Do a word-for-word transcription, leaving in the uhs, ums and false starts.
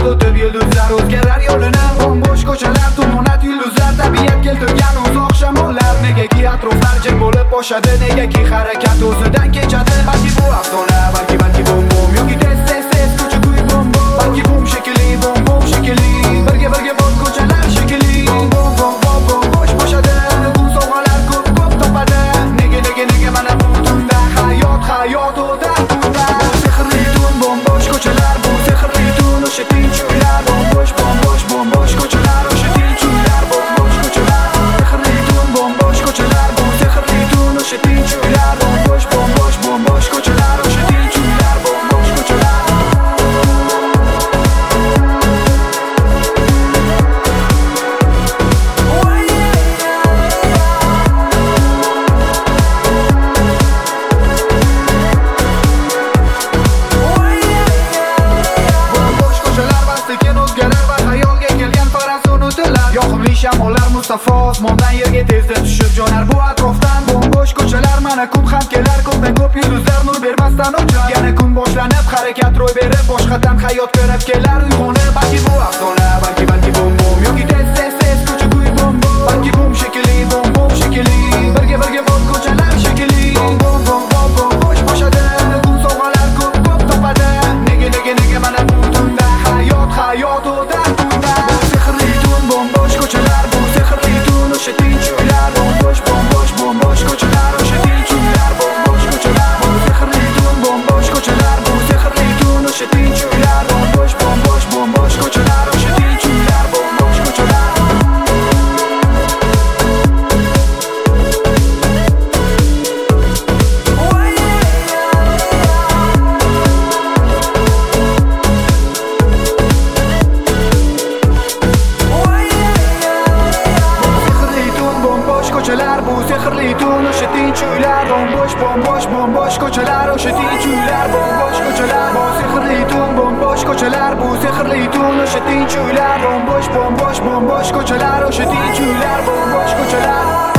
soat o'tib yulduzlar o'zgarar yo'lini. Bo'sh ko'chalar, tumonat yulduzlar, tabiat keltirgan uzoq shamollar. Negaki atroflar jim bo'lib boshadi, negaki harakat o'zidan kechadi. Balki bu afsona, balki balki bom bom yoki tez tez tez ko'cha kuy bom bom. Balki bom shekilli, bom bom shekilli, birga birga bom ko'chalar shekilli. Bom bom bom bom bom bosh boshadi, bu sovg'alar ko'p ko'p topadi. Nega nega nega mana bu tunda hayot hayot o'ta tunda. Sehrli tun, bom bosh ko'chalar, bu sehrli tun, o'sha tinch uylar. Bom bosh bom bosh bom bosh ko'chalar, o'sha tinch uylar. Bom bosh ko'chalar, sehrli tun, bom bosh ko'chalar, bu sehrli tun, o'sha tinch uylar. Bom bosh bom bosh bom bosh ko'chalar, o'sha tinch uylar. Bom bosh ko'chalar. Yoqimli shamollar Mustafa osmondan yerga tezda tushib jonar bu atrofdan. Bo'sh ko'chalar mana kun ham kelar, ko'pdan ko'p yulduzlar nur bermasdan o'char. Yana kun boshlanib harakat ro'y berib, boshqadan hayot ko'rib kelar uyg'onib. Balki bu afsona, balki balki bom bom yoki tez tez tez ko'cha kuy bom bom. Balki bom shekilli, bom bom shekilli, birga birga bom ko'chalar shekilli. Bom bom bom bom bom bosh boshadi, kun sovg'alar ko'p ko'p topadi. Nega nega nega mana bu tunda hayot hayot o'ta tunda. Sehrli tun, bom bosh ko'chalar, bu sehrli tun, o'sha tinch uylar. Bom bosh bom bosh bom bosh ko'chalar, o'sha tinch uylar. Bom bosh ko'chalar, bu sehrli tun, bom bosh ko'chalar, bu sehrli tun, o'sha tinch uylar. Bom bosh bom bosh bom bosh ko'chalar, o'sha tinch uylar. Bom bosh ko'chalar. Bu sehrli tun, o'sha tinch uylar. Bom bosh bom bosh bom bosh ko'chalar, o'sha tinch uylar. Bom bosh ko'chalar, bu sehrli tun, bom bosh ko'chalar, bu sehrli tun, o'sha tinch uylar. Bom bosh bom bosh bom bosh ko'chalar, o'sha tinch uylar. Bom bosh ko'chalar.